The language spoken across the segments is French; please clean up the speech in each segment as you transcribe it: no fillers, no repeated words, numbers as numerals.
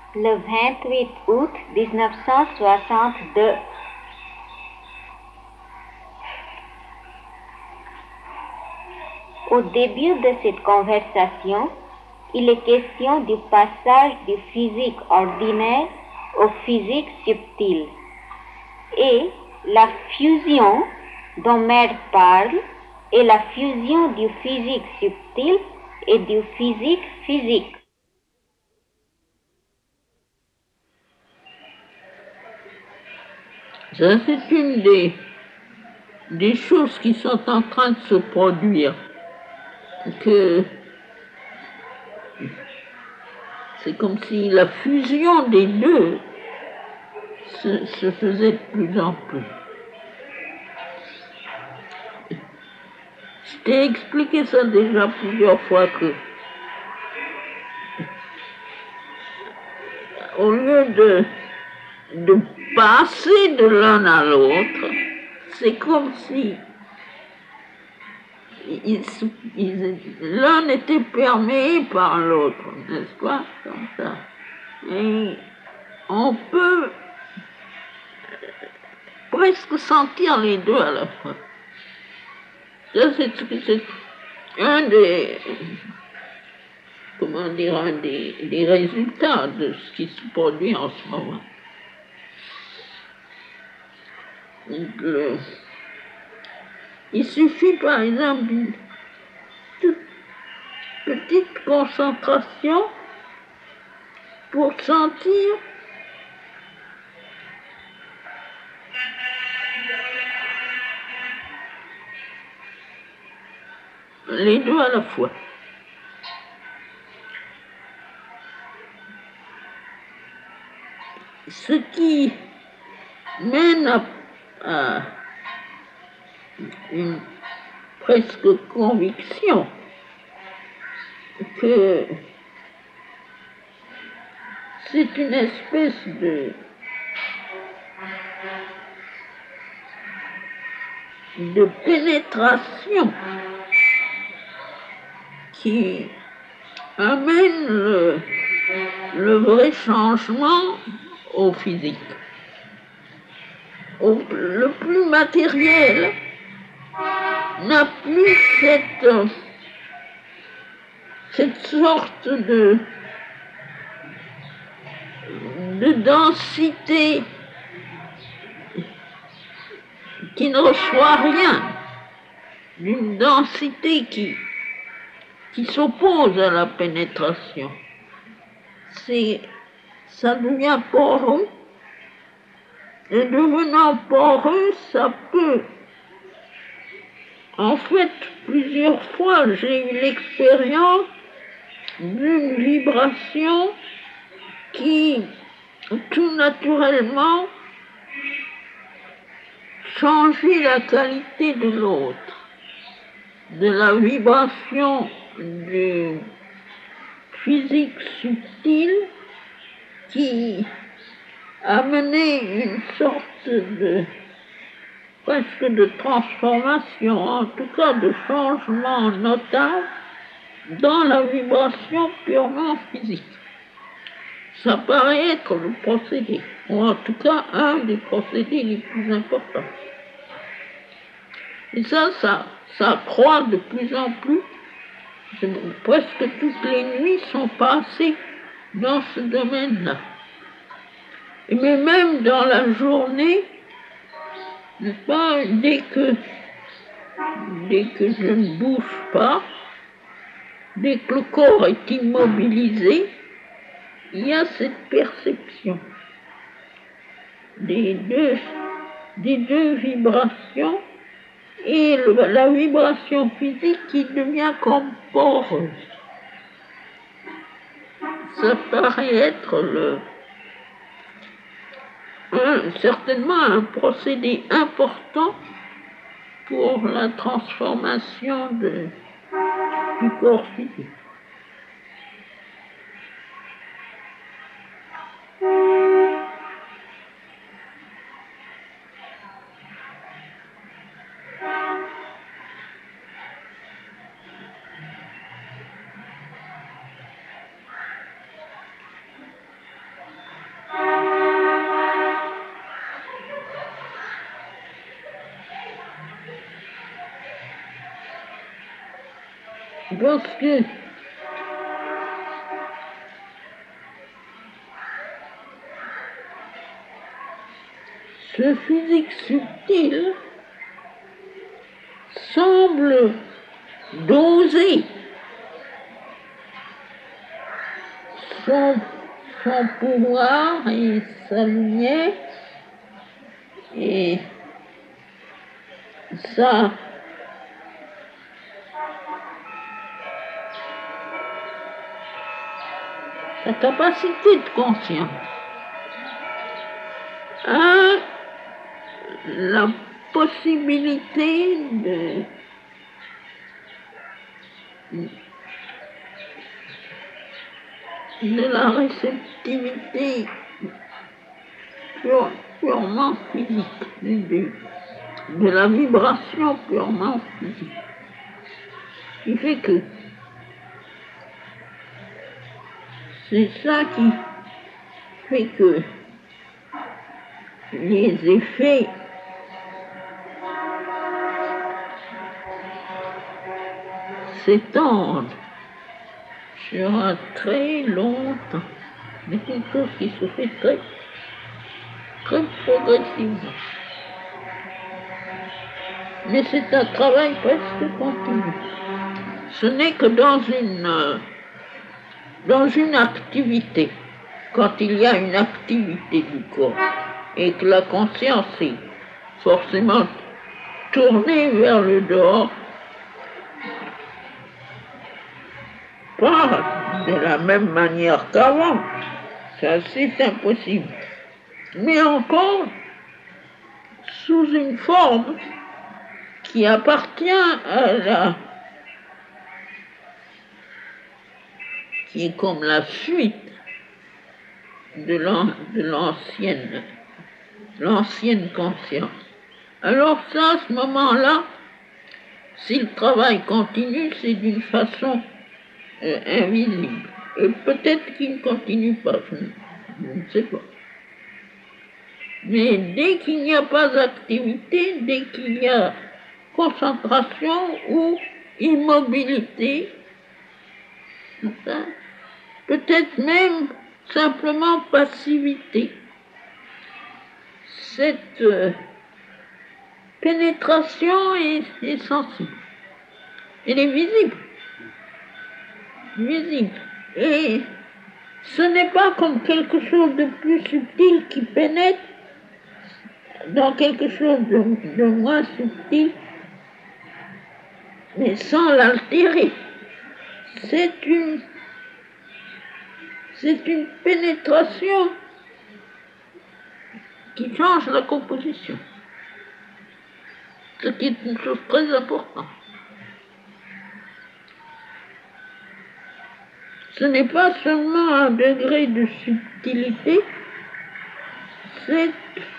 le 28 août 1962. Au début de cette conversation, il est question du passage du physique ordinaire au physique subtil. Et la fusion dont Mère parle est la fusion du physique subtil et du physique physique. Ça, c'est une des choses qui sont en train de se produire. Que c'est comme si la fusion des deux se faisait de plus en plus. Je t'ai expliqué ça déjà plusieurs fois que au lieu de passer de l'un à l'autre, c'est comme si l'un était perméé par l'autre, n'est-ce pas? Comme ça. Et on peut presque sentir les deux à la fois. Ça, c'est un des, comment dire, un des résultats de ce qui se produit en ce moment. Donc, il suffit par exemple d'une toute petite concentration pour sentir les deux à la fois. Ce qui mène à une presque conviction que c'est une espèce de pénétration qui amène le vrai changement au physique. Le plus matériel n'a plus cette sorte de densité qui ne reçoit rien, d'une densité qui s'oppose à la pénétration. Ça devient poreux, et devenant poreux, ça peut. En fait, plusieurs fois, j'ai eu l'expérience d'une vibration qui, tout naturellement, changeait la qualité de l'autre, de la vibration du physique subtil qui amenait une sorte presque de transformation, en tout cas de changement notable dans la vibration purement physique. Ça paraît être le procédé, ou en tout cas un des procédés les plus importants. Et ça croît de plus en plus. Presque toutes les nuits sont passées dans ce domaine-là. Mais même dans la journée, n'est-ce pas, dès que je ne bouge pas, dès que le corps est immobilisé, il y a cette perception des deux vibrations et la vibration physique qui devient comme poreuse. Ça paraît être certainement un procédé important pour la transformation du corps physique. Parce que ce physique subtil semble doser son pouvoir et sa lumière, et sa capacité de conscience à la possibilité de la réceptivité purement physique, de la vibration purement physique. Ce qui fait que c'est ça qui fait que les effets s'étendent sur un très long temps. C'est quelque chose qui se fait très, très progressivement. Mais c'est un travail presque continu. Ce n'est que dans une activité, quand il y a une activité du corps et que la conscience est forcément tournée vers le dehors, pas de la même manière qu'avant, ça c'est impossible, mais encore sous une forme qui appartient qui est comme la suite de l'ancienne conscience. Alors ça, à ce moment-là, si le travail continue, c'est d'une façon invisible. Et peut-être qu'il ne continue pas, je ne sais pas. Mais dès qu'il n'y a pas d'activité, dès qu'il y a concentration ou immobilité, peut-être même simplement passivité, cette pénétration est sensible. Elle est visible. Et ce n'est pas comme quelque chose de plus subtil qui pénètre dans quelque chose de moins subtil, mais sans l'altérer. C'est une pénétration qui change la composition, ce qui est une chose très importante. Ce n'est pas seulement un degré de subtilité, c'est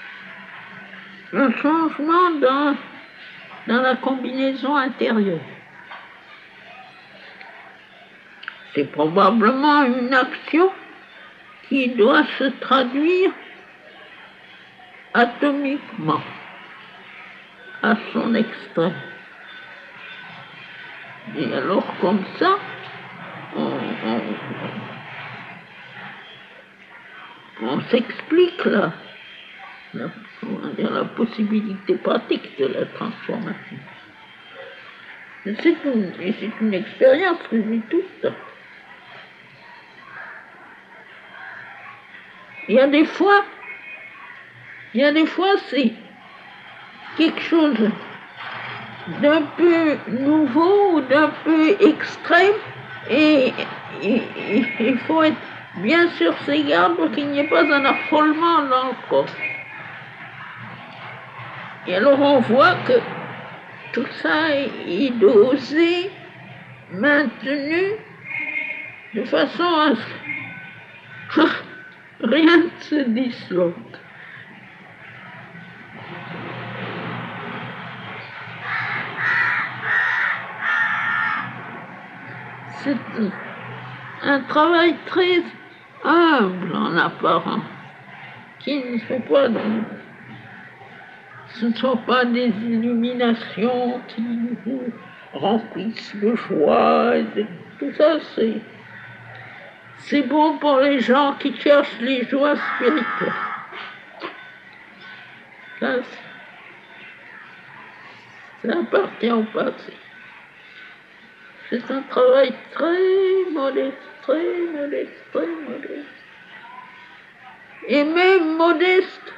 un changement dans la combinaison intérieure. C'est probablement une action qui doit se traduire atomiquement à son extrême. Et alors comme ça, on s'explique la possibilité pratique de la transformation. C'est une expérience que j'ai toute. Il y a des fois, c'est quelque chose d'un peu nouveau ou d'un peu extrême, et il faut être bien sur ses gardes pour qu'il n'y ait pas un affolement dans le corps. Et alors on voit que tout ça est dosé, maintenu, de façon à ce que rien ne se disloque. C'est un travail très humble en apparence, qui ne sont pas ce ne sont pas des illuminations qui remplissent de joie. Tout ça, c'est bon pour les gens qui cherchent les joies spirituelles. Ça appartient au passé. C'est un travail très modeste, très modeste, très modeste. Et même modeste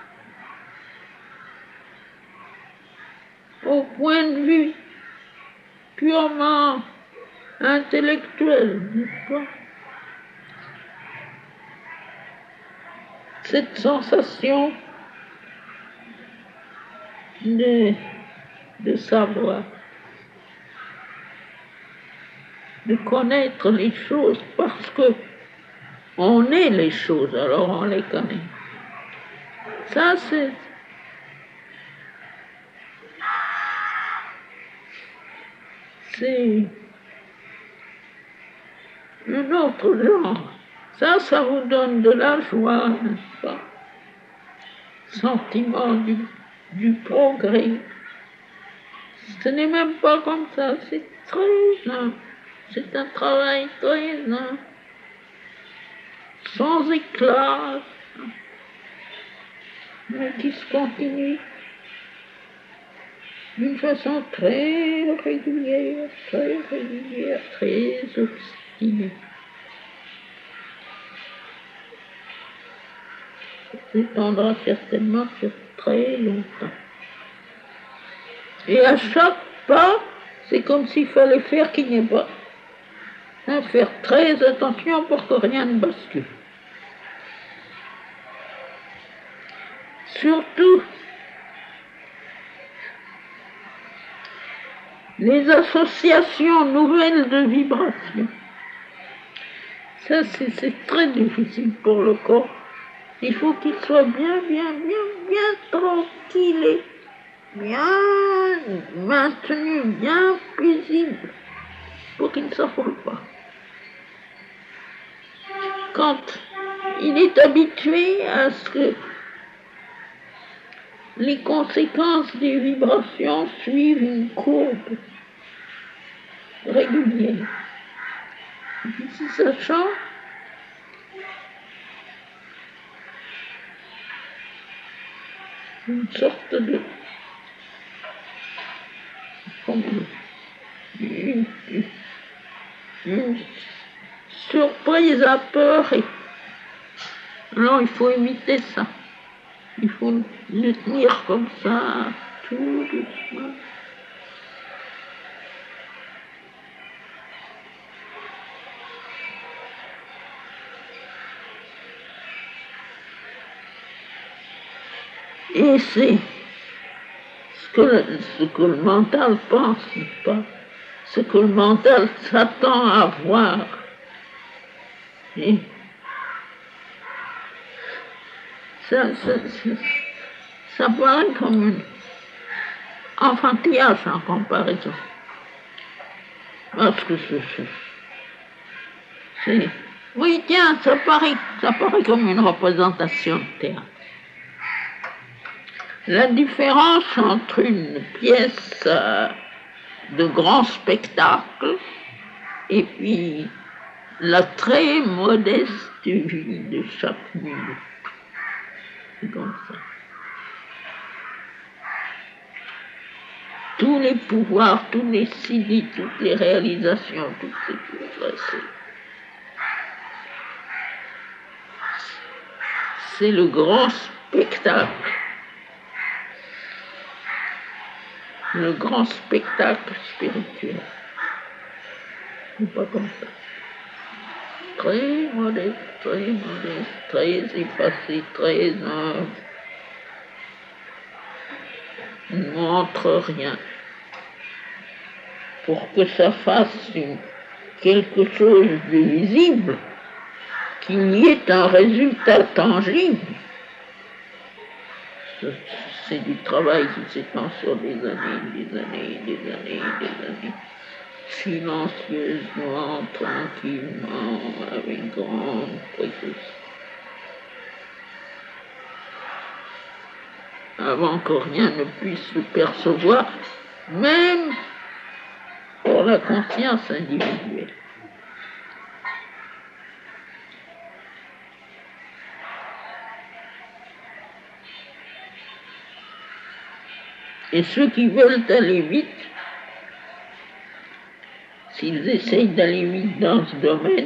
au point de vue purement intellectuel, n'est-ce pas? Cette sensation de savoir, de connaître les choses parce que on est les choses, alors on les connaît. Ça, c'est un autre genre. Ça vous donne de la joie, n'est-ce pas? Sentiment du progrès. Ce n'est même pas comme ça, c'est très simple. C'est un travail très simple, sans éclat, mais qui se continue d'une façon très régulière, très obstinée. Ça s'étendra certainement sur très longtemps. Et à chaque pas, c'est comme s'il fallait faire qu'il n'y ait pas. Faire très attention pour que rien ne bascule. Surtout, les associations nouvelles de vibrations. Ça, c'est très difficile pour le corps. Il faut qu'il soit bien tranquille et bien maintenu, bien paisible, pour qu'il ne s'affole pas. Quand il est habitué à ce que les conséquences des vibrations suivent une courbe régulière. Et puis si ça change, une sorte de... une surprise à peur. Alors il faut éviter ça. Il faut le tenir comme ça, tout doucement. Et c'est ce que le mental pense, n'est-ce pas? Ce que le mental s'attend à voir. Et ça paraît comme un enfantillage en comparaison. Parce que c'est... Oui, tiens, ça paraît comme une représentation de théâtre. La différence entre une pièce de grand spectacle et puis la très modeste vie de chaque minute. C'est comme ça. Tous les pouvoirs, tous les siddhis, toutes les réalisations, toutes ces choses-là, c'est le grand spectacle. Le grand spectacle spirituel. C'est pas comme ça. Très modeste, très effacé, très humble. Ne montre rien. Pour que ça fasse quelque chose de visible, qu'il y ait un résultat tangible. C'est du travail qui s'étend sur des années, silencieusement, tranquillement, avec grande précaution. Avant que rien ne puisse le percevoir, même pour la conscience individuelle. Et ceux qui veulent aller vite, s'ils essayent d'aller vite dans ce domaine,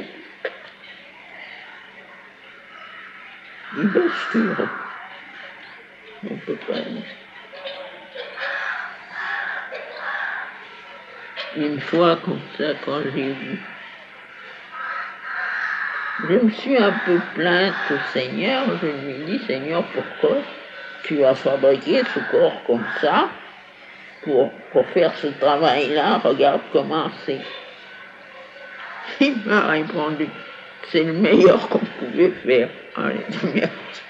ils baissent toujours. On ne peut pas. Une fois comme ça, quand j'ai vu, je me suis un peu plainte au Seigneur. Je lui ai dit, Seigneur, pourquoi tu as fabriqué ce corps comme ça pour faire ce travail-là? Regarde comment c'est. Il m'a répondu, c'est le meilleur qu'on pouvait faire. Allez, merde.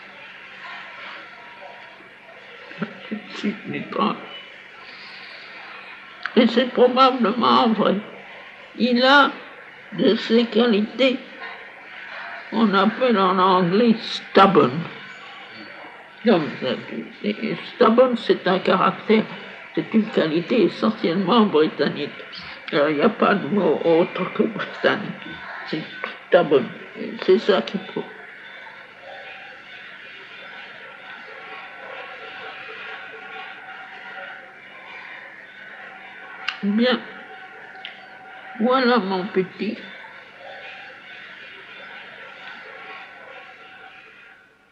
Et c'est probablement vrai. Il a de ces qualités qu'on appelle en anglais stubborn. Comme ça. Et stubborn, c'est un caractère, c'est une qualité essentiellement britannique. Alors, il n'y a pas de mot autre que britannique. C'est stubborn. C'est ça qu'il faut. Bien. Voilà mon petit.